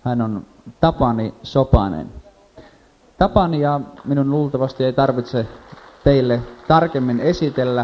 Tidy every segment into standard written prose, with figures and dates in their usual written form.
Hän on Tapani Sopanen. Tapania minun luultavasti ei tarvitse teille tarkemmin esitellä.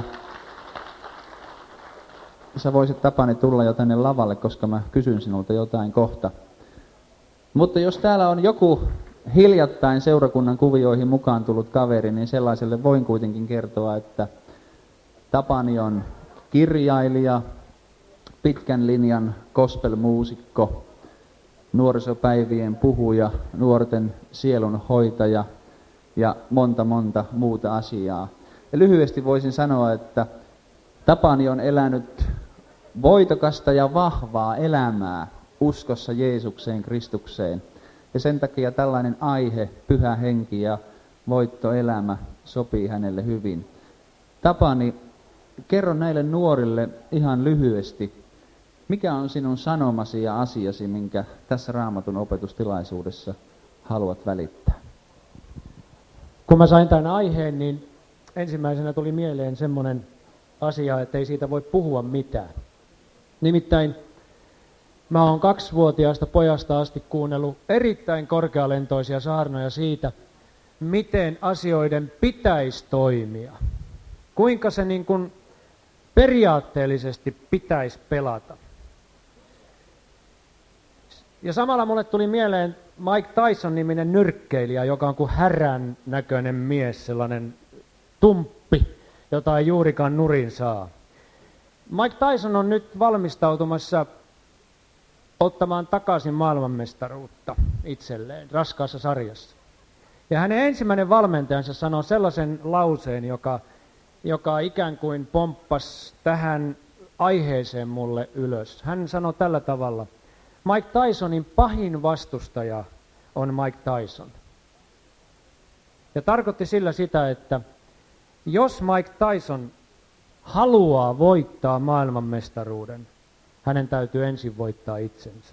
Sä voisit, Tapani, tulla jo tänne lavalle, koska mä kysyn sinulta jotain kohta. Mutta jos täällä on joku hiljattain seurakunnan kuvioihin mukaan tullut kaveri, niin sellaiselle voin kuitenkin kertoa, että Tapani on kirjailija, pitkän linjan gospelmuusikko, nuorisopäivien puhuja, nuorten sielunhoitaja ja monta muuta asiaa. Ja lyhyesti voisin sanoa, että Tapani on elänyt voitokasta ja vahvaa elämää uskossa Jeesukseen, Kristukseen. Ja sen takia tällainen aihe, pyhä henki ja voittoelämä, sopii hänelle hyvin. Tapani, kerro näille nuorille ihan lyhyesti, mikä on sinun sanomasi ja asiasi, minkä tässä Raamatun opetustilaisuudessa haluat välittää? Kun mä sain tämän aiheen, niin ensimmäisenä tuli mieleen semmoinen asia, että ei siitä voi puhua mitään. Nimittäin mä oon 2-vuotiaasta pojasta asti kuunnellut erittäin korkealentoisia saarnoja siitä, miten asioiden pitäisi toimia. Kuinka se niin kuin periaatteellisesti pitäisi pelata. Ja samalla mulle tuli mieleen Mike Tyson-niminen nyrkkeilijä, joka on kuin härän näköinen mies, sellainen tumppi, jota ei juurikaan nurin saa. Mike Tyson on nyt valmistautumassa ottamaan takaisin maailmanmestaruutta itselleen raskaassa sarjassa. Ja hänen ensimmäinen valmentajansa sanoi sellaisen lauseen, joka ikään kuin pomppasi tähän aiheeseen mulle ylös. Hän sanoi tällä tavalla: Mike Tysonin pahin vastustaja on Mike Tyson. Ja tarkoitti sillä sitä, että jos Mike Tyson haluaa voittaa maailmanmestaruuden, hänen täytyy ensin voittaa itsensä.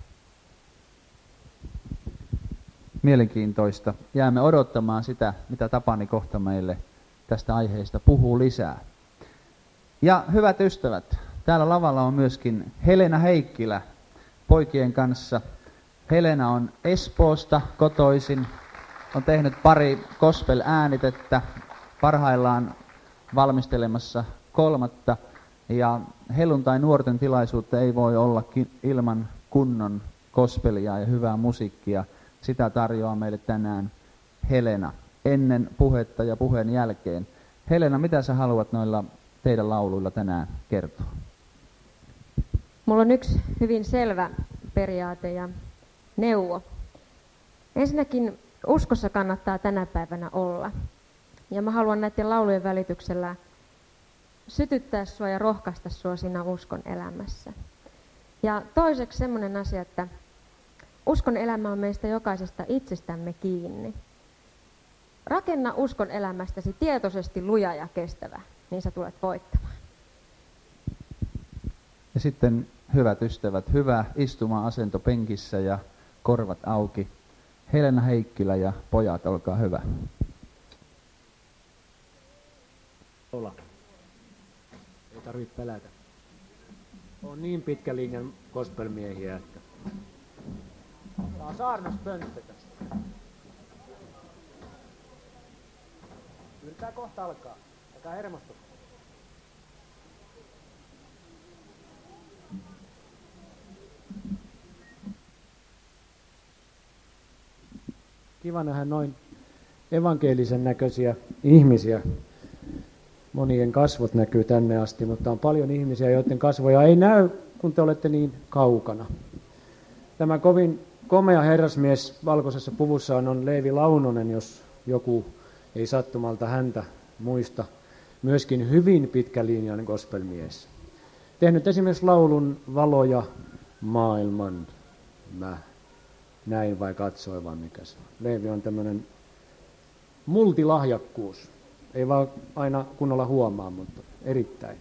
Mielenkiintoista. Jäämme odottamaan sitä, mitä Tapani kohta meille tästä aiheesta puhuu lisää. Ja hyvät ystävät, täällä lavalla on myöskin Helena Heikkilä poikien kanssa. Helena on Espoosta kotoisin, on tehnyt pari gospel-äänitettä, parhaillaan valmistelemassa 3. Ja helluntai nuorten tilaisuutta ei voi olla ilman kunnon gospelia ja hyvää musiikkia. Sitä tarjoaa meille tänään Helena ennen puhetta ja puheen jälkeen. Helena, mitä sä haluat noilla teidän lauluilla tänään kertoa? Mulla on yksi hyvin selvä periaate ja neuvo. Ensinnäkin uskossa kannattaa tänä päivänä olla. Ja mä haluan näiden laulujen välityksellä sytyttää sua ja rohkaista sua siinä uskon elämässä. Ja toiseksi semmoinen asia, että uskon elämä on meistä jokaisesta itsestämme kiinni. Rakenna uskon elämästäsi tietoisesti luja ja kestävä, niin sä tulet voittamaan. Ja sitten, hyvät ystävät, hyvä istuma-asento penkissä ja korvat auki. Helena Heikkilä ja pojat, olkaa hyvä. Ola. Ei tarvitse pelätä. On niin pitkä linjan gospelmiehiä, että tää on saarnaspönttö tästä. Yritetään kohta alkaa. Älkää hermostu. Kiva nähdä noin evankelisen näköisiä ihmisiä. Monien kasvot näkyy tänne asti, mutta on paljon ihmisiä, joiden kasvoja ei näy, kun te olette niin kaukana. Tämä kovin komea herrasmies valkoisessa puvussaan on Leevi Launonen, jos joku ei sattumalta häntä muista. Myöskin hyvin pitkälinjainen gospelmies. Tehnyt esimerkiksi laulun Valoja maailman. Mä näin vai katsoin vaan mikä se on. Leevi on tämmöinen multilahjakkuus. Ei vaan aina kunnolla huomaa, mutta erittäin.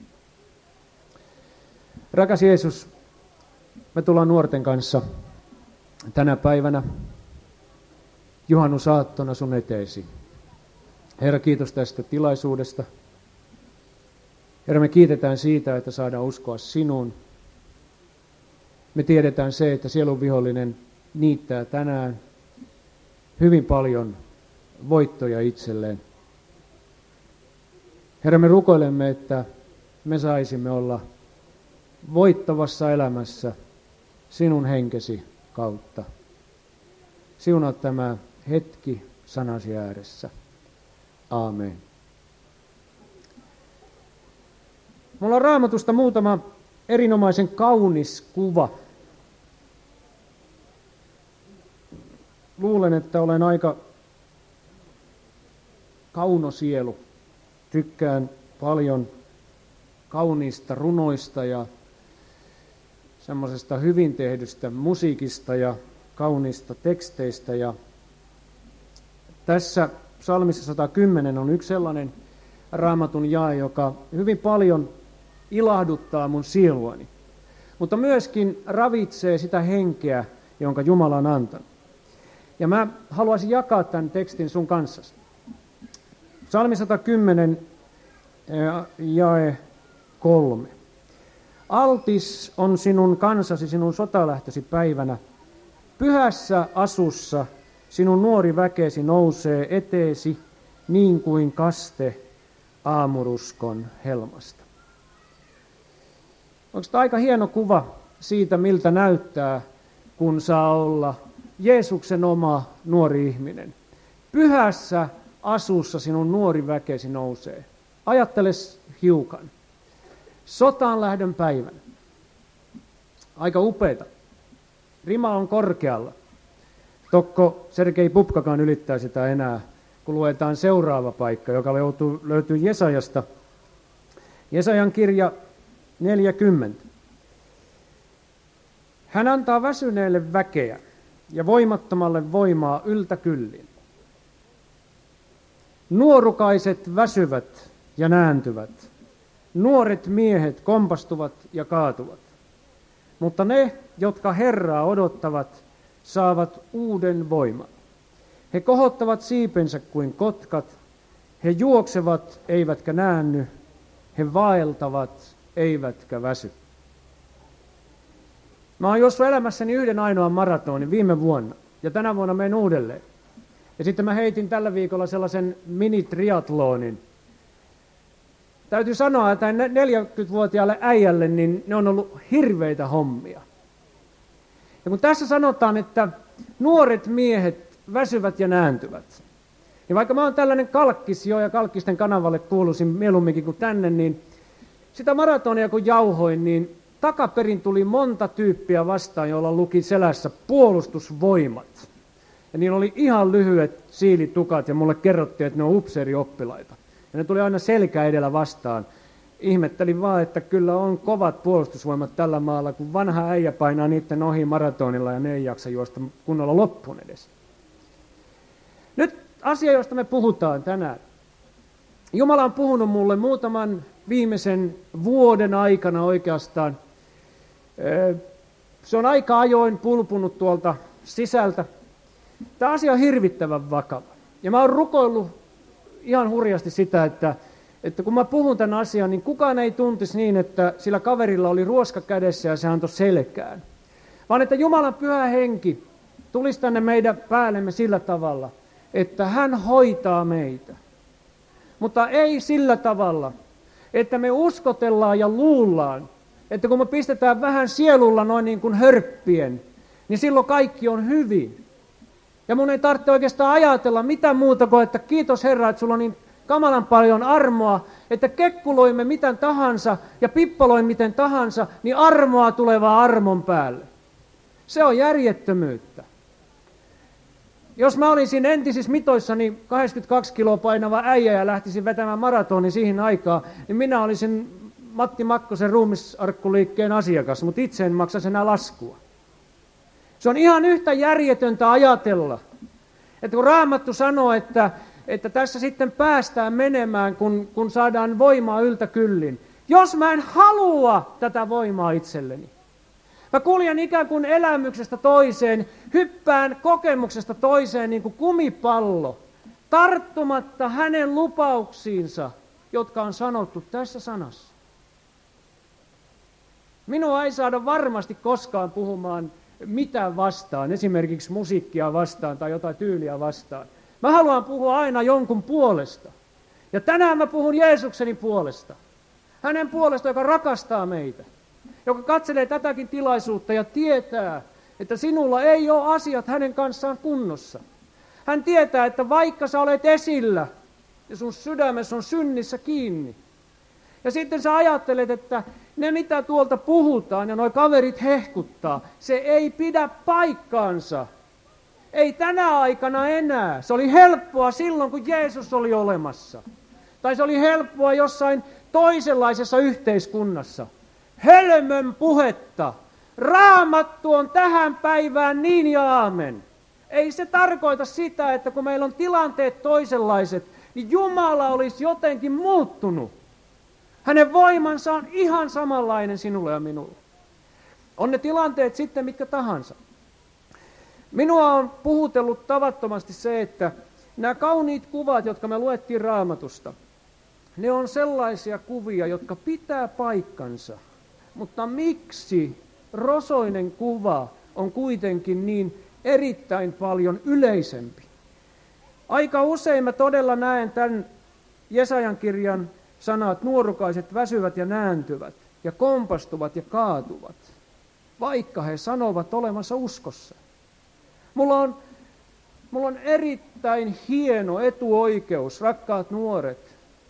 Rakas Jeesus, me tullaan nuorten kanssa tänä päivänä juhannusaattona sun eteesi. Herra, kiitos tästä tilaisuudesta. Herra, me kiitetään siitä, että saadaan uskoa sinuun. Me tiedetään se, että sielun vihollinen niittää tänään hyvin paljon voittoja itselleen. Herra, me rukoilemme, että me saisimme olla voittavassa elämässä sinun henkesi kautta. Siunaa tämä hetki sanasi ääressä. Aamen. Mulla on Raamatusta muutama erinomaisen kaunis kuva. Luulen, että olen aika kaunosielu. Tykkään paljon kauniista runoista ja semmoisesta hyvin tehdystä musiikista ja kauniista teksteistä. Ja tässä psalmissa 110 on yksi sellainen Raamatun jae, joka hyvin paljon ilahduttaa mun sieluani, mutta myöskin ravitsee sitä henkeä, jonka Jumala on antanut. Ja mä haluaisin jakaa tämän tekstin sun kanssasi. Psalmi 110, jae 3. Altis on sinun kansasi, sinun sotalähtösi päivänä. Pyhässä asussa sinun nuori väkesi nousee eteesi niin kuin kaste aamuruskon helmasta. Onko tämä aika hieno kuva siitä, miltä näyttää, kun saa olla Jeesuksen oma nuori ihminen? Pyhässä asussa sinun nuori väkesi nousee. Ajatteles hiukan. Sotaan lähdön päivän. Aika upeata. Rima on korkealla. Tokko Sergei Pupkakaan ylittää sitä enää, kun luetaan seuraava paikka, joka löytyy Jesajasta. Jesajan kirja 40. Hän antaa väsyneelle väkeä ja voimattomalle voimaa yltäkyllin. Nuorukaiset väsyvät ja nääntyvät. Nuoret miehet kompastuvat ja kaatuvat. Mutta ne, jotka Herraa odottavat, saavat uuden voiman. He kohottavat siipensä kuin kotkat. He juoksevat eivätkä näänny. He vaeltavat eivätkä väsy. Mä oon juossut elämässäni yhden ainoan maratonin viime vuonna. Ja tänä vuonna menen uudelleen. Ja sitten mä heitin tällä viikolla sellaisen mini-triatlonin. Täytyy sanoa, että 40-vuotiaalle äijälle niin ne on ollut hirveitä hommia. Ja kun tässä sanotaan, että nuoret miehet väsyvät ja nääntyvät. Ja vaikka mä oon tällainen kalkkis jo ja kalkkisten kanavalle kuuluisin mieluumminkin kuin tänne, niin sitä maratonia kun jauhoin, niin takaperin tuli monta tyyppiä vastaan, joilla luki selässä puolustusvoimat. Ja niillä oli ihan lyhyet siilitukat ja mulle kerrottiin, että ne on upseerioppilaita. Ja ne tuli aina selkä edellä vastaan. Ihmettelin vaan, että kyllä on kovat puolustusvoimat tällä maalla, kun vanha äijä painaa niiden ohi maratonilla ja ne ei jaksa juosta kunnolla loppuun edes. Nyt asia, josta me puhutaan tänään. Jumala on puhunut mulle muutaman viimeisen vuoden aikana oikeastaan. Se on aika ajoin pulpunut tuolta sisältä. Tämä asia on hirvittävän vakava. Ja mä oon rukoillut ihan hurjasti sitä, että kun mä puhun tämän asian, niin kukaan ei tuntisi niin, että sillä kaverilla oli ruoska kädessä ja se antoi selkään. Vaan että Jumalan pyhä henki tulisi tänne meidän päällemme sillä tavalla, että hän hoitaa meitä. Mutta ei sillä tavalla, että me uskotellaan ja luullaan, että kun me pistetään vähän sielulla noin niin kuin hörppien, niin silloin kaikki on hyvin. Ja mun ei tarvitse oikeastaan ajatella mitään muuta kuin, että kiitos Herra, että sulla on niin kamalan paljon armoa, että kekkuloimme miten tahansa ja pippaloin miten tahansa, niin armoa tulevaa armon päälle. Se on järjettömyyttä. Jos mä olisin entisissä mitoissani 82 kiloa painava äijä ja lähtisin vetämään maratonin siihen aikaan, niin minä olisin Matti Makkosen ruumisarkkuliikkeen asiakas, mutta itse en maksaisi enää laskua. Se on ihan yhtä järjetöntä ajatella, että kun Raamattu sanoo, että tässä sitten päästään menemään, kun saadaan voimaa yltäkyllin. Jos mä en halua tätä voimaa itselleni, mä kuljen ikään kuin elämyksestä toiseen, hyppään kokemuksesta toiseen niin kuin kumipallo, tarttumatta hänen lupauksiinsa, jotka on sanottu tässä sanassa. Minua ei saada varmasti koskaan puhumaan mitä vastaan, esimerkiksi musiikkia vastaan tai jotain tyyliä vastaan. Mä haluan puhua aina jonkun puolesta. Ja tänään mä puhun Jeesukseni puolesta. Hänen puolesta, joka rakastaa meitä. Joka katselee tätäkin tilaisuutta ja tietää, että sinulla ei ole asiat hänen kanssaan kunnossa. Hän tietää, että vaikka sä olet esillä ja sun sydämessä on synnissä kiinni. Ja sitten sä ajattelet, että ne mitä tuolta puhutaan ja noi kaverit hehkuttaa, se ei pidä paikkaansa. Ei tänä aikana enää. Se oli helppoa silloin, kun Jeesus oli olemassa. Tai se oli helppoa jossain toisenlaisessa yhteiskunnassa. Hölmön puhetta. Raamattu on tähän päivään niin ja aamen. Ei se tarkoita sitä, että kun meillä on tilanteet toisenlaiset, niin Jumala olisi jotenkin muuttunut. Hänen voimansa on ihan samanlainen sinulle ja minulle. On ne tilanteet sitten mitkä tahansa. Minua on puhutellut tavattomasti se, että nämä kauniit kuvat, jotka me luettiin Raamatusta, ne on sellaisia kuvia, jotka pitää paikkansa. Mutta miksi rosoinen kuva on kuitenkin niin erittäin paljon yleisempi? Aika usein mä todella näen tämän Jesajan kirjan sanat, nuorukaiset väsyvät ja nääntyvät ja kompastuvat ja kaatuvat, vaikka he sanovat olevansa uskossa. Mulla on erittäin hieno etuoikeus, rakkaat nuoret.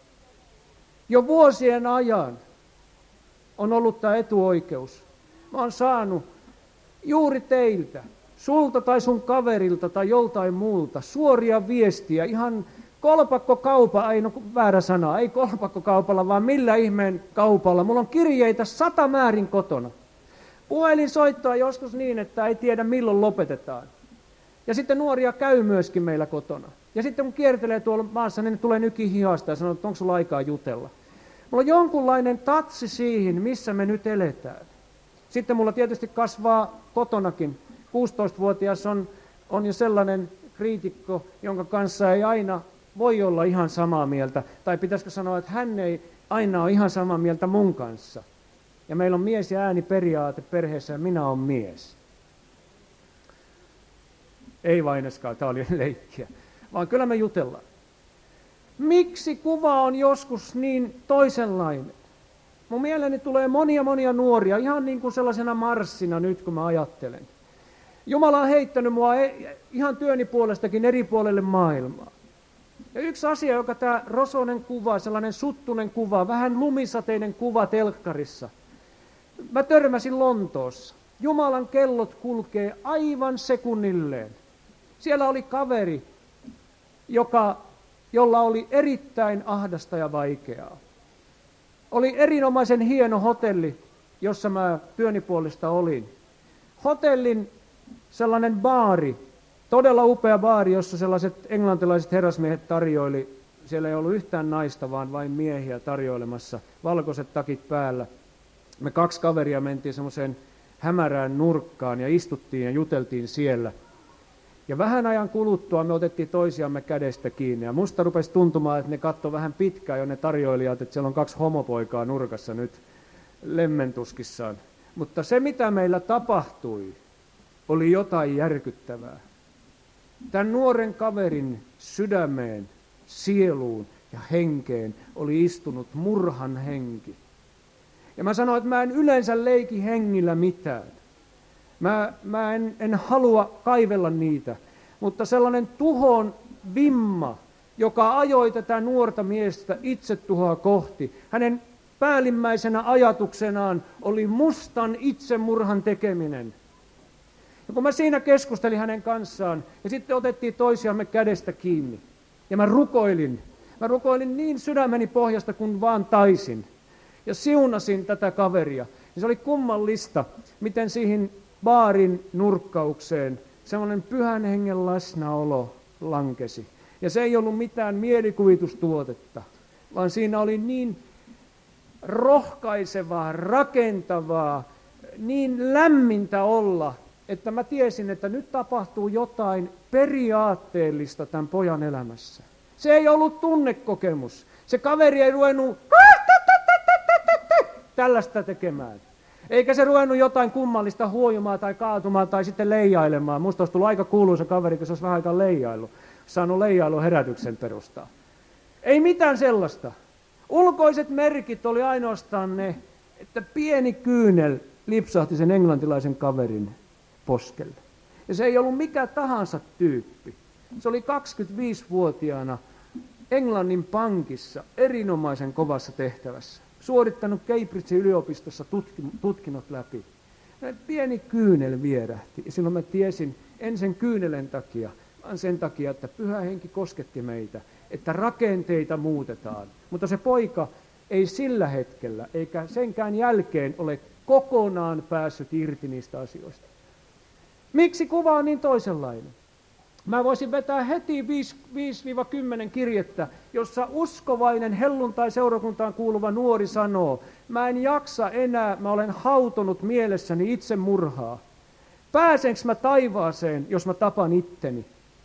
Jo vuosien ajan on ollut tämä etuoikeus. Mä oon saanut juuri teiltä, sulta tai sun kaverilta tai joltain muulta, suoria viestiä, ihan kolpakkokauppa, ei no väärä sana, ei kolpakkokaupalla, vaan millä ihmeen kaupalla. Mulla on kirjeitä 100 määrin kotona. Puhelin soittaa joskus niin, että ei tiedä milloin lopetetaan. Ja sitten nuoria käy myöskin meillä kotona. Ja sitten kun kiertelee tuolla maassa, niin ne tulee nykin hihasta ja sanoo, että onko sulla aikaa jutella. Mulla on jonkunlainen tatsi siihen, missä me nyt eletään. Sitten mulla tietysti kasvaa kotonakin. 16-vuotias on jo sellainen kriitikko, jonka kanssa ei aina voi olla ihan samaa mieltä. Tai pitäisikö sanoa, että hän ei aina ole ihan samaa mieltä mun kanssa. Ja meillä on mies- ja ääniperiaate perheessä ja minä olen mies. Ei Vaineskaan, tämä oli leikkiä. Vaan kyllä me jutellaan. Miksi kuva on joskus niin toisenlainen? Mun mieleeni tulee monia nuoria, ihan niin kuin sellaisena marssina nyt, kun mä ajattelen. Jumala on heittänyt mua ihan työni puolestakin eri puolelle maailmaa. Ja yksi asia, joka tämä rosoinen kuva, sellainen suttunen kuva, vähän lumisateinen kuva telkkarissa. Mä törmäsin Lontoossa. Jumalan kellot kulkee aivan sekunnilleen. Siellä oli kaveri, jolla oli erittäin ahdasta ja vaikeaa. Oli erinomaisen hieno hotelli, jossa mä työni puolesta olin. Hotellin sellainen baari, todella upea baari, jossa sellaiset englantilaiset herrasmiehet tarjoili. Siellä ei ollut yhtään naista, vaan vain miehiä tarjoilemassa, valkoiset takit päällä. Me 2 kaveria mentiin semmoiseen hämärään nurkkaan ja istuttiin ja juteltiin siellä. Ja vähän ajan kuluttua me otettiin toisiamme kädestä kiinni. Ja musta rupesi tuntumaan, että ne katsoi vähän pitkään jo ne tarjoilijat, että siellä on 2 homopoikaa nurkassa nyt lemmentuskissaan. Mutta se, mitä meillä tapahtui, oli jotain järkyttävää. Tämän nuoren kaverin sydämeen, sieluun ja henkeen oli istunut murhan henki. Ja mä sanoin, että mä en yleensä leiki hengillä mitään. Mä en halua kaivella niitä, mutta sellainen tuhon vimma, joka ajoi tätä nuorta miestä itsetuhoa kohti. Hänen päällimmäisenä ajatuksenaan oli mustan itsemurhan tekeminen. Ja kun mä siinä keskustelin hänen kanssaan, ja sitten otettiin toisiamme kädestä kiinni, ja mä rukoilin niin sydämeni pohjasta kuin vaan taisin, ja siunasin tätä kaveria. Ja se oli kummallista, miten siihen baarin nurkkaukseen semmoinen pyhän hengen läsnäolo lankesi. Ja se ei ollut mitään mielikuvitustuotetta, vaan siinä oli niin rohkaisevaa, rakentavaa, niin lämmintä olla, että mä tiesin, että nyt tapahtuu jotain periaatteellista tämän pojan elämässä. Se ei ollut tunnekokemus. Se kaveri ei ruvennut tällaista tekemään. Eikä se ruvennut jotain kummallista huojumaan tai kaatumaan tai sitten leijailemaan. Musta olisi tullut aika kuuluisa kaveri, kun se olisi vähän aikaa leijailu. Saanut leijailun herätyksen perustaa. Ei mitään sellaista. Ulkoiset merkit oli ainoastaan ne, että pieni kyynel lipsahti sen englantilaisen kaverin poskelle. Ja se ei ollut mikä tahansa tyyppi. Se oli 25-vuotiaana Englannin pankissa erinomaisen kovassa tehtävässä. Suorittanut Cambridgein yliopistossa tutkinnot läpi. Pieni kyynel vierähti. Ja silloin mä tiesin, en sen kyynelen takia, vaan sen takia, että Pyhä Henki kosketti meitä, että rakenteita muutetaan. Mutta se poika ei sillä hetkellä, eikä senkään jälkeen ole kokonaan päässyt irti niistä asioista. Miksi kuva on niin toisenlainen? Mä voisin vetää heti 5-10 kirjettä, jossa uskovainen helluntai-seurakuntaan kuuluva nuori sanoo, mä en jaksa enää, mä olen hautonut mielessäni itsemurhaa. Pääsenkö mä taivaaseen, jos mä tapan itteni?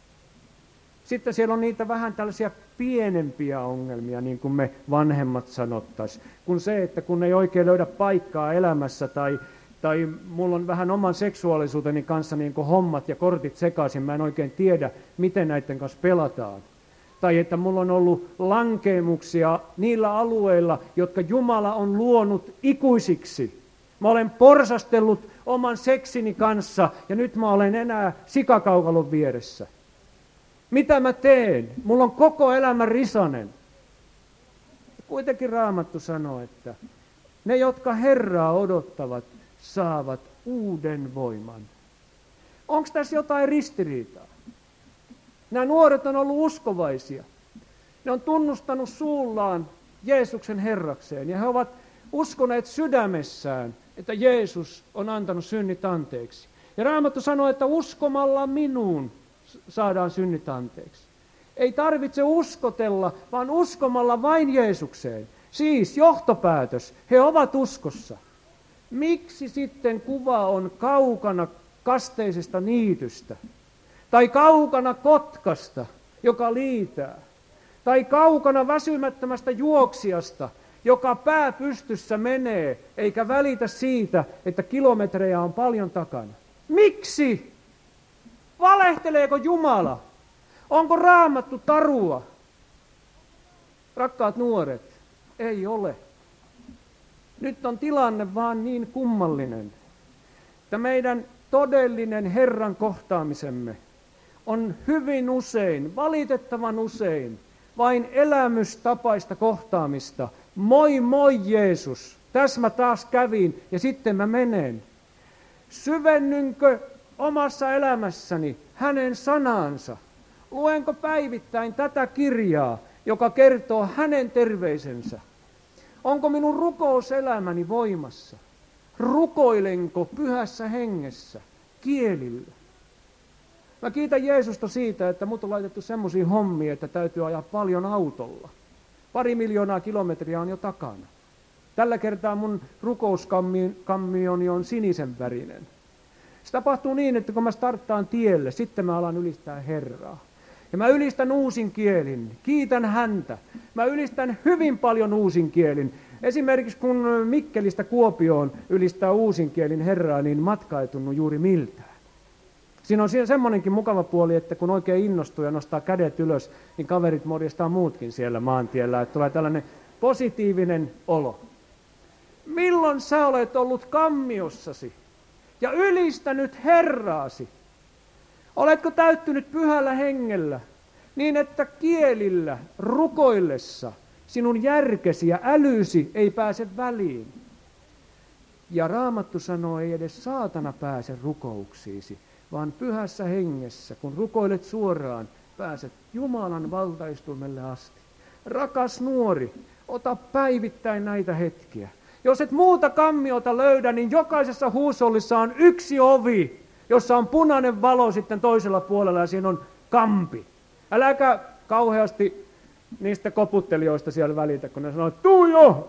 Sitten siellä on niitä vähän tällaisia pienempiä ongelmia, niin kuin me vanhemmat sanottaisiin. Kun se, että kun ei oikein löydä paikkaa elämässä tai mulla on vähän oman seksuaalisuuteni kanssa niin kuin hommat ja kortit sekaisin, mä en oikein tiedä, miten näiden kanssa pelataan. Tai että mulla on ollut lankeemuksia niillä alueilla, jotka Jumala on luonut ikuisiksi. Mä olen porsastellut oman seksini kanssa ja nyt mä olen enää sikakaukalon vieressä. Mitä mä teen? Mulla on koko elämä risanen. Kuitenkin Raamattu sanoo, että ne, jotka Herraa odottavat, saavat uuden voiman. Onko tässä jotain ristiriitaa? Nämä nuoret on ollut uskovaisia. Ne on tunnustanut suullaan Jeesuksen Herrakseen ja he ovat uskoneet sydämessään, että Jeesus on antanut synnit anteeksi. Ja Raamattu sanoo, että uskomalla minuun saadaan synnit anteeksi. Ei tarvitse uskotella, vaan uskomalla vain Jeesukseen. Siis johtopäätös, he ovat uskossa. Miksi sitten kuva on kaukana kasteisesta niitystä? Tai kaukana kotkasta, joka liitää? Tai kaukana väsymättömästä juoksijasta, joka pää pystyssä menee, eikä välitä siitä, että kilometrejä on paljon takana? Miksi? Valehteleeko Jumala? Onko Raamattu tarua? Rakkaat nuoret, ei ole. Nyt on tilanne vaan niin kummallinen, että meidän todellinen Herran kohtaamisemme on hyvin usein, valitettavan usein, vain elämystapaista kohtaamista. Moi moi Jeesus, tässä mä taas kävin ja sitten mä menen. Syvennynkö omassa elämässäni hänen sanansa? Luenko päivittäin tätä kirjaa, joka kertoo hänen terveisensä? Onko minun rukouselämäni voimassa? Rukoilenko pyhässä hengessä, kielillä? Mä kiitän Jeesusta siitä, että mut on laitettu semmoisia hommia, että täytyy ajaa paljon autolla. 2 miljoonaa kilometriä on jo takana. Tällä kertaa mun rukouskammioni on sinisen värinen. Se tapahtuu niin, että kun mä starttaan tielle, sitten mä alan ylistää Herraa. Ja mä ylistän uusin kielin, kiitän häntä. Mä ylistän hyvin paljon uusin kielin. Esimerkiksi kun Mikkelistä Kuopioon ylistää uusin kielin Herraa, niin matka ei tunnu juuri miltään. Siinä on semmoinenkin mukava puoli, että kun oikein innostuu ja nostaa kädet ylös, niin kaverit morjestaa muutkin siellä maantiellä. Että tulee tällainen positiivinen olo. Milloin sä olet ollut kammiossasi ja ylistänyt Herraasi? Oletko täyttynyt pyhällä hengellä niin, että kielillä rukoillessa sinun järkesi ja älysi ei pääse väliin? Ja Raamattu sanoo, ei edes saatana pääse rukouksiisi, vaan pyhässä hengessä, kun rukoilet suoraan, pääset Jumalan valtaistuimelle asti. Rakas nuori, ota päivittäin näitä hetkiä. Jos et muuta kammiota löydä, niin jokaisessa huusollissa on yksi ovi, jossa on punainen valo sitten toisella puolella ja siinä on kampi. Äläkä kauheasti niistä koputtelijoista siellä välitä, kun ne sanoo, tuu jo!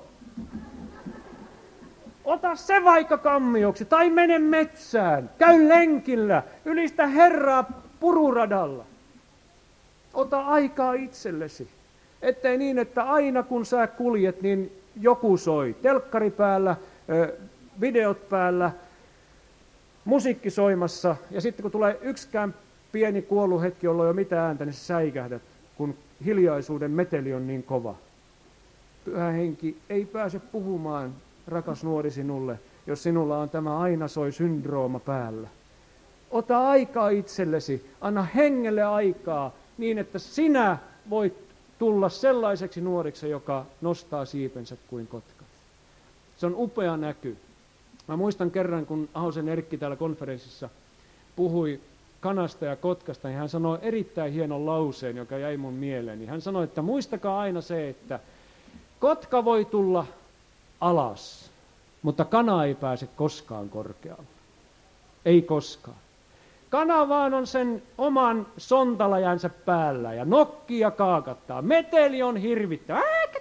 Ota se vaikka kammioksi, tai mene metsään, käy lenkillä, ylistä Herraa pururadalla. Ota aikaa itsellesi, ettei niin, että aina kun sä kuljet, niin joku soi. Telkkari päällä, videot päällä, musiikki soimassa, ja sitten kun tulee yksikään pieni kuollut hetki, jolla ei ole mitään ääntä, niin sä säikähdät, kun hiljaisuuden meteli on niin kova. Pyhä Henki ei pääse puhumaan, rakas nuori, sinulle, jos sinulla on tämä aina soi syndrooma päällä. Ota aikaa itsellesi, anna hengelle aikaa niin, että sinä voit tulla sellaiseksi nuoriksi, joka nostaa siipensä kuin kotka. Se on upea näky. Mä muistan kerran, kun Ahosen Erkki täällä konferenssissa puhui kanasta ja kotkasta, niin hän sanoi erittäin hienon lauseen, joka jäi mun mieleeni. Hän sanoi, että muistakaa aina se, että kotka voi tulla alas, mutta kana ei pääse koskaan korkealle. Ei koskaan. Kana vaan on sen oman sontalajansa päällä ja nokkii ja kaakattaa. Meteli on hirvittävä.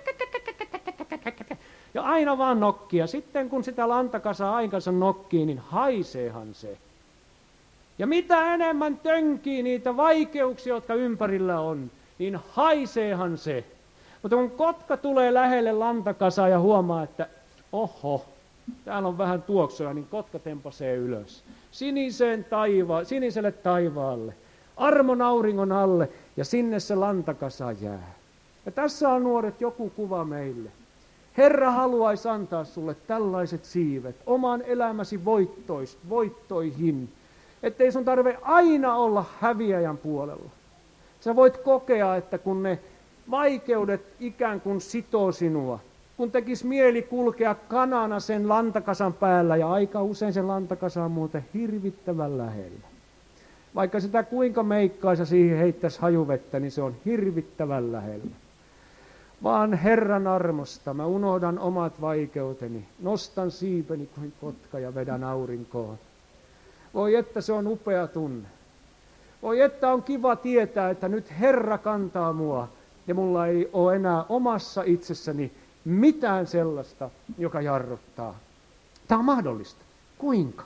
Ja aina vaan nokkii. Ja sitten kun sitä lantakasaa aikansa nokkii, niin haiseehan se. Ja mitä enemmän tönkii niitä vaikeuksia, jotka ympärillä on, niin haiseehan se. Mutta kun kotka tulee lähelle lantakasaa ja huomaa, että oho, täällä on vähän tuoksuja, niin kotka tempasee ylös. Siniselle taivaalle, armon auringon alle, ja sinne se lantakasa jää. Ja tässä on, nuoret, joku kuva meille. Herra haluaisi antaa sulle tällaiset siivet oman elämäsi voittoihin, ettei sun tarve aina olla häviäjän puolella. Sä voit kokea, että kun ne vaikeudet ikään kuin sitoo sinua, kun tekisi mieli kulkea kanana sen lantakasan päällä, ja aika usein sen lantakasa on muuten hirvittävän lähellä. Vaikka sitä kuinka meikkaisa siihen heittäisi hajuvettä, niin se on hirvittävän lähellä. Vaan Herran armosta mä unohdan omat vaikeuteni, nostan siipeni kuin kotka ja vedän aurinkoon. Voi että se on upea tunne. Voi että on kiva tietää, että nyt Herra kantaa mua, ja mulla ei ole enää omassa itsessäni mitään sellaista, joka jarruttaa. Tämä on mahdollista. Kuinka?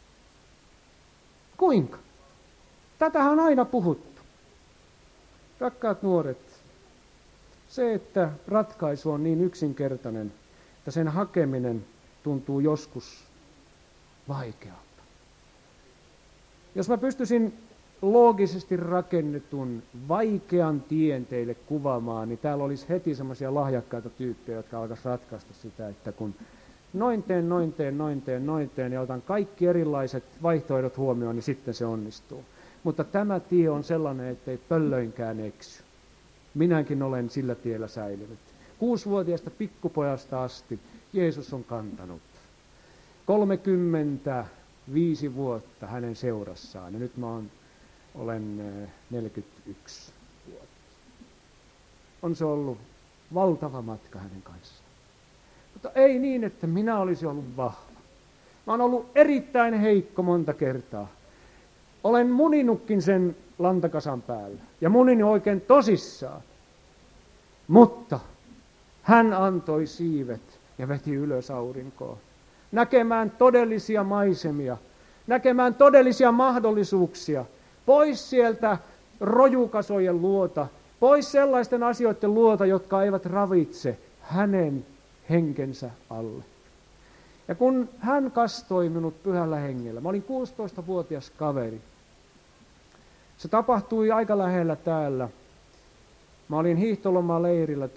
Kuinka? Tätähän on aina puhuttu. Rakkaat nuoret, se, että ratkaisu on niin yksinkertainen, että sen hakeminen tuntuu joskus vaikealta. Jos mä pystyisin loogisesti rakennetun vaikean tien teille kuvaamaan, niin täällä olisi heti semmoisia lahjakkaita tyyppejä, jotka alkaisi ratkaista sitä, että kun noin teen ja otan kaikki erilaiset vaihtoehdot huomioon, niin sitten se onnistuu. Mutta tämä tie on sellainen, ettei pöllöinkään eksy. Minäkin olen sillä tiellä säilynyt. 6-vuotiaasta pikkupojasta asti Jeesus on kantanut. 35 vuotta hänen seurassaan, ja nyt mä olen 41 vuotta. On se ollut valtava matka hänen kanssaan. Mutta ei niin, että minä olisin ollut vahva. Mä oon ollut erittäin heikko monta kertaa. Olen muninutkin sen lantakasan päällä. Ja munin oikein tosissaan. Mutta hän antoi siivet ja veti ylös aurinkoon. Näkemään todellisia maisemia. Näkemään todellisia mahdollisuuksia. Pois sieltä rojukasojen luota. Pois sellaisten asioiden luota, jotka eivät ravitse hänen henkensä alle. Ja kun hän kastoi minut pyhällä hengellä, mä olin 16-vuotias kaveri. Se tapahtui aika lähellä täällä. Mä olin hiihtolomaleirillä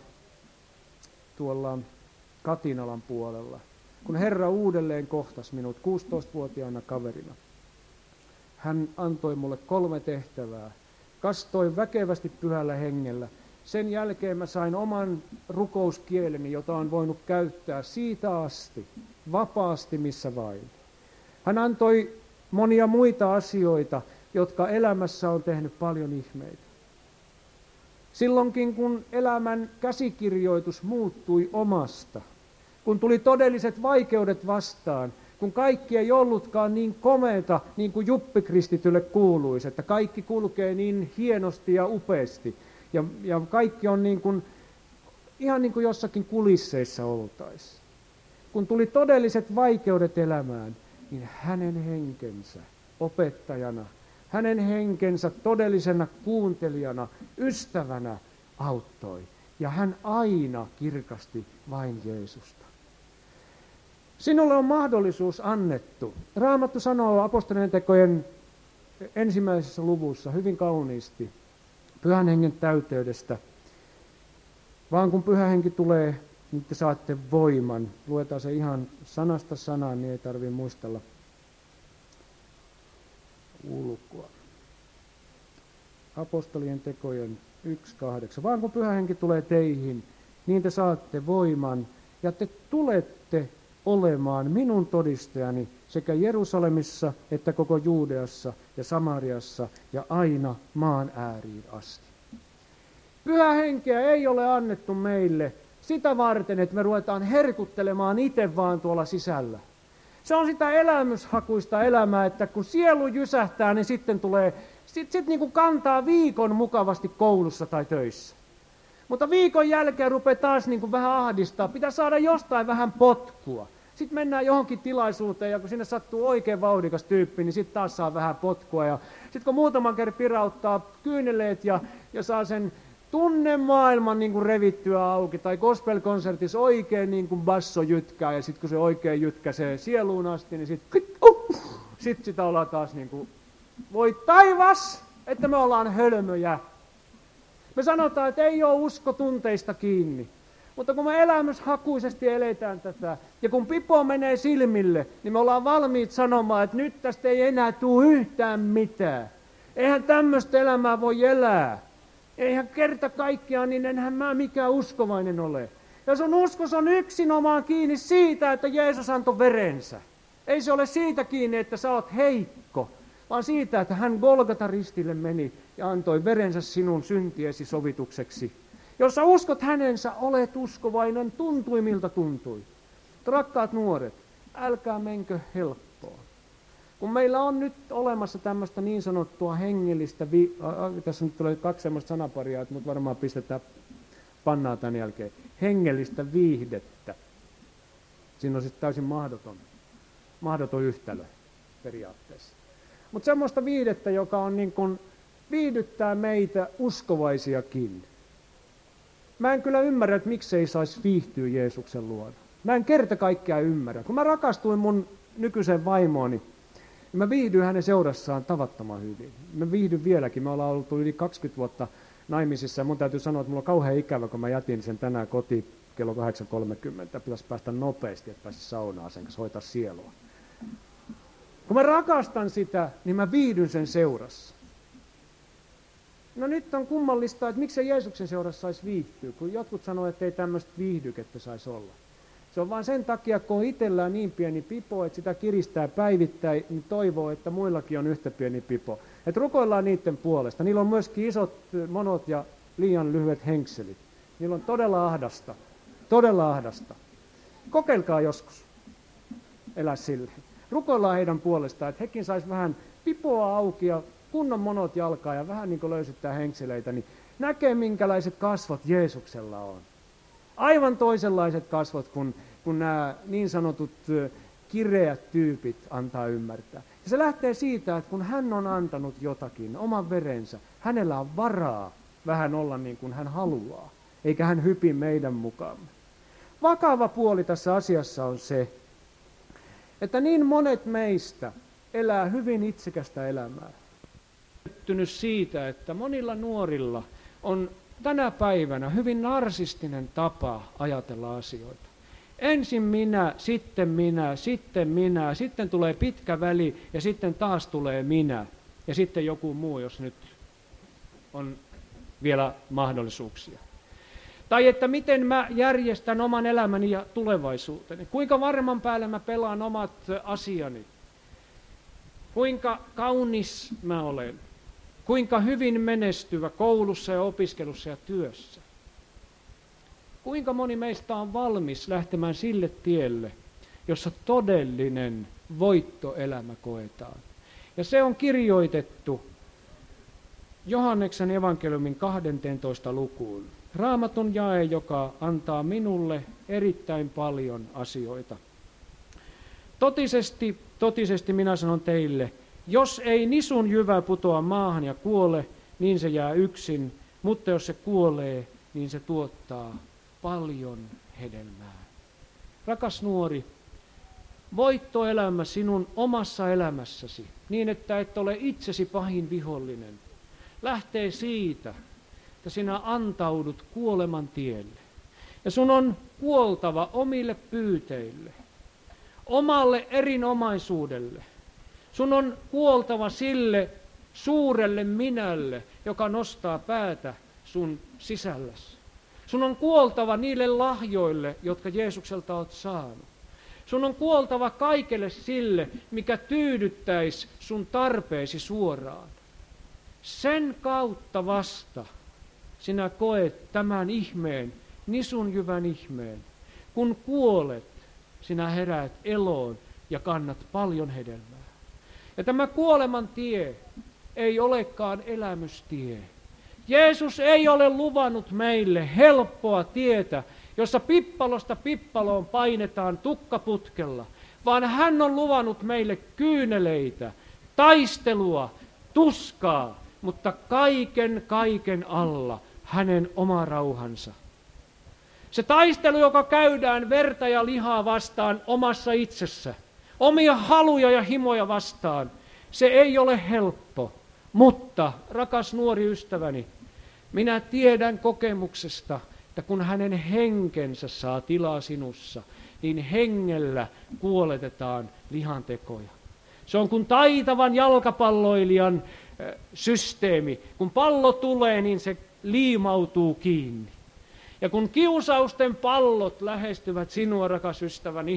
tuolla Katinalan puolella, kun Herra uudelleen kohtasi minut 16-vuotiaana kaverina. Hän antoi mulle 3 tehtävää. Kastoin väkevästi pyhällä hengellä. Sen jälkeen mä sain oman rukouskieleni, jota on voinut käyttää siitä asti, vapaasti missä vain. Hän antoi monia muita asioita, jotka elämässä on tehnyt paljon ihmeitä. Silloinkin, kun elämän käsikirjoitus muuttui omasta, kun tuli todelliset vaikeudet vastaan, kun kaikki ei ollutkaan niin komeata, niin kuin juppikristitylle kuuluisi, että kaikki kulkee niin hienosti ja upeasti, ja kaikki on ihan niin kuin jossakin kulisseissa oltaisiin. Kun tuli todelliset vaikeudet elämään, niin hänen henkensä opettajana, hänen henkensä todellisena kuuntelijana, ystävänä auttoi. Ja hän aina kirkasti vain Jeesusta. Sinulle on mahdollisuus annettu. Raamattu sanoo apostolien tekojen 1. luvussa hyvin kauniisti Pyhän Hengen täyteydestä. Vaan kun Pyhä Henki tulee, niin te saatte voiman. Luetaan se ihan sanasta sanaan, niin ei tarvitse muistella ulkoa. Apostolien tekojen 1.8. Vaan kun Pyhä Henki tulee teihin, niin te saatte voiman ja te tulette olemaan minun todistajani sekä Jerusalemissa että koko Juudeassa ja Samariassa ja aina maan ääriin asti. Pyhä Henkeä ei ole annettu meille sitä varten, että me ruvetaan herkuttelemaan itse vaan tuolla sisällä. Se on sitä elämyshakuista elämää, että kun sielu jysähtää, niin sitten tulee, sit niin kuin kantaa viikon mukavasti koulussa tai töissä. Mutta viikon jälkeen rupeaa taas niin kuin vähän ahdistaa, pitää saada jostain vähän potkua. Sitten mennään johonkin tilaisuuteen ja kun sinne sattuu oikein vauhdikas tyyppi, niin sitten taas saa vähän potkua. Ja sitten kun muutaman kerran pirauttaa kyyneleet ja saa sen tunnemaailman niin kuin revittyä auki, tai gospel-konsertissa oikein niin kuin basso jytkää, ja sitten kun se oikein jytkäsee sieluun asti, niin sitten sitä ollaan taas niin kuin, voi taivas, että me ollaan hölmöjä. Me sanotaan, että ei ole usko tunteista kiinni. Mutta kun me elämyshakuisesti eletään tätä, ja kun pipo menee silmille, niin me ollaan valmiit sanomaan, että nyt tästä ei enää tule yhtään mitään. Eihän tämmöistä elämää voi elää. Eihän kerta kaikkiaan, niin enhän mä mikään uskovainen ole. Ja sun uskos on yksinomaan kiinni siitä, että Jeesus antoi verensä. Ei se ole siitä kiinni, että sä oot heikko, vaan siitä, että hän Golgata-ristille meni ja antoi verensä sinun syntiesi sovitukseksi. Jos sä uskot hänensä, olet uskovainen, tuntui miltä tuntui. Rakkaat nuoret, älkää menkö helppoon. Kun meillä on nyt olemassa tämmöistä niin sanottua hengellistä, tässä nyt tulee 2 semmoista sanaparia, että mut varmaan pistetään pannaa tämän jälkeen, hengellistä viihdettä. Siinä on sitten täysin mahdoton yhtälö periaatteessa. Mutta semmoista viihdettä, joka on niin kuin viihdyttää meitä uskovaisiakin. Mä en kyllä ymmärrä, että miksei saisi viihtyä Jeesuksen luona. Mä en kerta kaikkiaan ymmärrä. Kun mä rakastuin mun nykyiseen vaimooni, niin mä viihdyin hänen seurassaan tavattoman hyvin. Mä viihdyn vieläkin. Me ollaan ollut yli 20 vuotta naimisissa ja mun täytyy sanoa, että mulla on kauhean ikävä, kun mä jätin sen tänään kotiin kello 8.30. Pitäisi päästä nopeasti, että pääsi saunaan sen kanssa hoitaa sielua. Kun mä rakastan sitä, niin mä viihdyn sen seurassa. No nyt on kummallista, että miksei Jeesuksen seurassa saisi viihtyä, kun jotkut sanoo, että ei tämmöistä viihdykettä saisi olla. Se on vaan sen takia, kun on itsellään niin pieni pipo, että sitä kiristää päivittäin, niin toivoo, että muillakin on yhtä pieni pipo. Että rukoillaan niiden puolesta. Niillä on myöskin isot monot ja liian lyhyet henkselit. Niillä on todella ahdasta. Todella ahdasta. Kokeilkaa joskus elää sille. Rukoillaan heidän puolestaan, että hekin sais vähän pipoa auki ja kunnon monot jalkaa ja vähän niin kuin löysyttää henkseleitä, niin näkee minkälaiset kasvot Jeesuksella on. Aivan toisenlaiset kasvot, kun nämä niin sanotut kireät tyypit antaa ymmärtää. Ja se lähtee siitä, että kun hän on antanut jotakin, oman verensä, hänellä on varaa vähän olla niin kuin hän haluaa, eikä hän hypi meidän mukaamme. Vakava puoli tässä asiassa on se, että niin monet meistä elää hyvin itsekästä elämää. Pettynyt siitä, että monilla nuorilla on tänä päivänä hyvin narsistinen tapa ajatella asioita. Ensin minä, sitten minä, sitten minä, sitten tulee pitkä väli ja sitten taas tulee minä ja sitten joku muu, jos nyt on vielä mahdollisuuksia. Tai että miten mä järjestän oman elämäni ja tulevaisuuteni. Kuinka varman päälle mä pelaan omat asiani. Kuinka kaunis mä olen. Kuinka hyvin menestyvä koulussa ja opiskelussa ja työssä. Kuinka moni meistä on valmis lähtemään sille tielle, jossa todellinen voittoelämä koetaan. Ja se on kirjoitettu Johanneksen evankeliumin 12. lukuun. Raamatun jae, joka antaa minulle erittäin paljon asioita. Totisesti minä sanon teille, jos ei nisun jyvä putoa maahan ja kuole, niin se jää yksin, mutta jos se kuolee, niin se tuottaa paljon hedelmää. Rakas nuori, voittoelämä sinun omassa elämässäsi, niin että et ole itsesi pahin vihollinen, lähtee siitä, että sinä antaudut kuoleman tielle. Ja sun on kuoltava omille pyyteille, omalle erinomaisuudelle. Sun on kuoltava sille suurelle minälle, joka nostaa päätä sun sisälläsi. Sun on kuoltava niille lahjoille, jotka Jeesukselta olet saanut. Sun on kuoltava kaikelle sille, mikä tyydyttäisi sun tarpeesi suoraan. Sen kautta vasta sinä koet tämän ihmeen, nisunjyvän ihmeen. Kun kuolet, sinä heräät eloon ja kannat paljon hedelmää. Ja tämä kuoleman tie ei olekaan elämystie. Jeesus ei ole luvannut meille helppoa tietä, jossa pippalosta pippaloon painetaan tukkaputkella, vaan hän on luvannut meille kyyneleitä, taistelua, tuskaa, mutta kaiken alla hänen oma rauhansa. Se taistelu, joka käydään verta ja lihaa vastaan omassa itsessä, omia haluja ja himoja vastaan, se ei ole helppo. Mutta, rakas nuori ystäväni, minä tiedän kokemuksesta, että kun hänen henkensä saa tilaa sinussa, niin hengellä kuoletetaan lihantekoja. Se on kuin taitavan jalkapalloilijan systeemi. Kun pallo tulee, niin se liimautuu kiinni. Ja kun kiusausten pallot lähestyvät sinua, rakas ystäväni,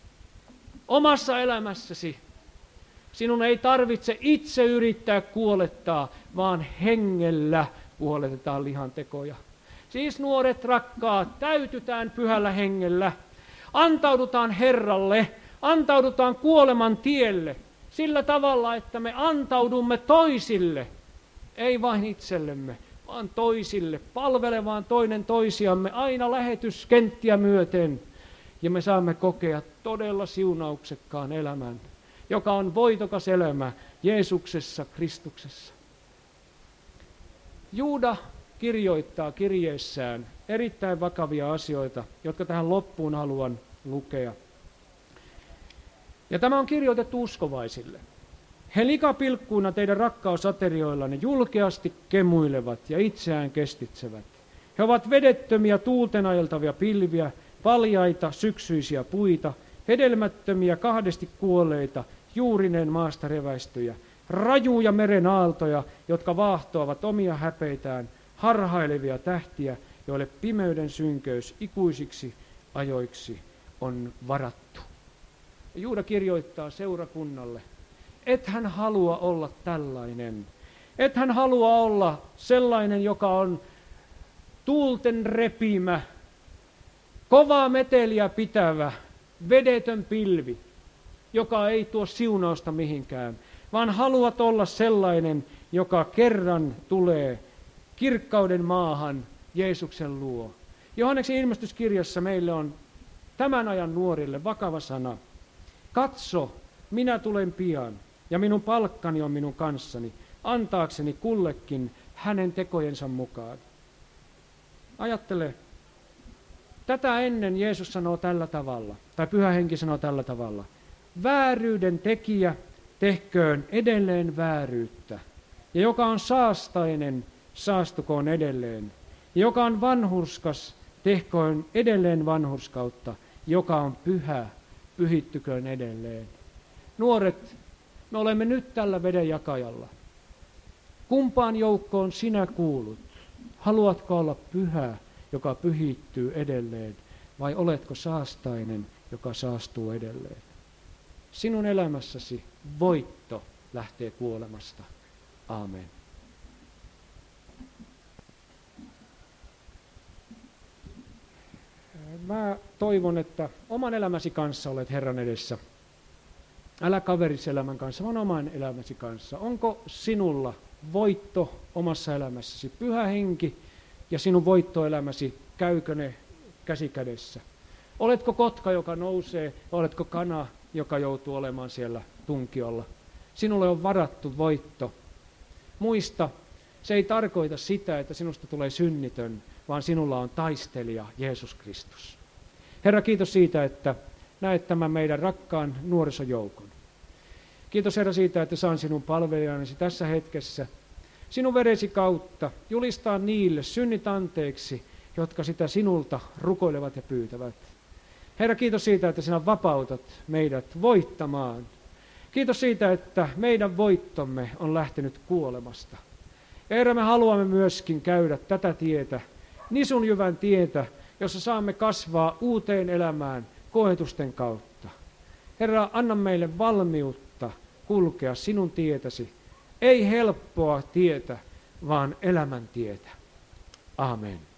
omassa elämässäsi, sinun ei tarvitse itse yrittää kuolettaa, vaan hengellä kuoletetaan lihantekoja. Siis nuoret rakkaat, täytytään pyhällä hengellä, antaudutaan Herralle, antaudutaan kuoleman tielle, sillä tavalla, että me antaudumme toisille, ei vain itsellemme, vaan toisille, palvelevaan toinen toisiamme aina lähetyskenttiä myöten. Ja me saamme kokea todella siunauksekkaan elämän, joka on voitokas elämä Jeesuksessa, Kristuksessa. Juuda kirjoittaa kirjeessään erittäin vakavia asioita, jotka tähän loppuun haluan lukea. Ja tämä on kirjoitettu uskovaisille. He likapilkkuina teidän rakkausaterioillanne julkeasti kemuilevat ja itseään kestitsevät. He ovat vedettömiä tuulten ajeltavia pilviä, paljaita syksyisiä puita, hedelmättömiä kahdesti kuolleita, juurineen maasta reväistyjä, rajuja meren aaltoja, jotka vaahtoavat omia häpeitään, harhailevia tähtiä, joille pimeyden synkeys ikuisiksi ajoiksi on varattu. Juuda kirjoittaa seurakunnalle, et hän halua olla tällainen. Et hän halua olla sellainen, joka on tuulten repimä, kovaa meteliä pitävä, vedetön pilvi, joka ei tuo siunausta mihinkään, vaan haluat olla sellainen, joka kerran tulee kirkkauden maahan Jeesuksen luo. Johanneksen ilmestyskirjassa meille on tämän ajan nuorille vakava sana. Katso, minä tulen pian, ja minun palkkani on minun kanssani, antaakseni kullekin hänen tekojensa mukaan. Ajattele, tätä ennen Jeesus sanoo tällä tavalla, tai Pyhä Henki sanoo tällä tavalla. Vääryyden tekijä tehköön edelleen vääryyttä, ja joka on saastainen, saastukoon edelleen, ja joka on vanhurskas, tehköön edelleen vanhurskautta, joka on pyhä, pyhittyköön edelleen. Nuoret, me olemme nyt tällä vedenjakajalla. Kumpaan joukkoon sinä kuulut? Haluatko olla pyhä, joka pyhittyy edelleen, vai oletko saastainen, joka saastuu edelleen? Sinun elämässäsi voitto lähtee kuolemasta. Aamen. Mä toivon, että oman elämäsi kanssa olet Herran edessä. Älä kaveriselämän kanssa, vaan oman elämäsi kanssa. Onko sinulla voitto omassa elämässäsi? Pyhä Henki ja sinun voittoelämäsi, käykö ne käsi kädessä? Oletko kotka, joka nousee, vai oletko kana, joka joutuu olemaan siellä tunkiolla? Sinulle on varattu voitto. Muista, se ei tarkoita sitä, että sinusta tulee synnitön, vaan sinulla on taistelija Jeesus Kristus. Herra, kiitos siitä, että näet tämän meidän rakkaan nuorisojoukon. Kiitos Herra siitä, että saan sinun palvelijanesi tässä hetkessä sinun veresi kautta julistaa niille synnit anteeksi, jotka sitä sinulta rukoilevat ja pyytävät. Herra, kiitos siitä, että sinä vapautat meidät voittamaan. Kiitos siitä, että meidän voittomme on lähtenyt kuolemasta. Ja Herra, me haluamme myöskin käydä tätä tietä, nisun jyvän tietä, jossa saamme kasvaa uuteen elämään koetusten kautta. Herra, anna meille valmiutta kulkea sinun tietäsi. Ei helppoa tietä, vaan elämän tietä. Amen.